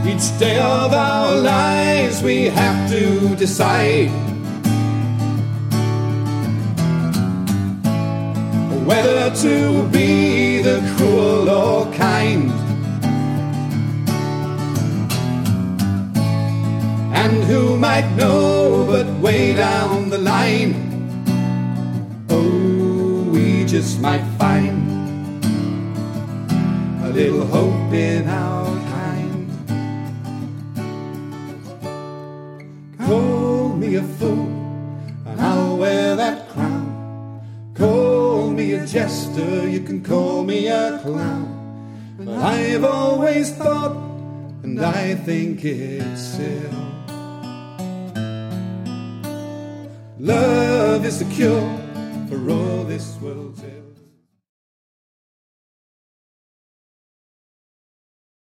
Each day of our lives we have to decide whether to be the cruel or kind. And who might know, but way down the line, oh, we just might find a little hope in our kind. Call me a fool and I'll wear that crown. Call me a jester, you can call me a clown. But I've always thought, and I think it's still, love is the cure for all this world's ill.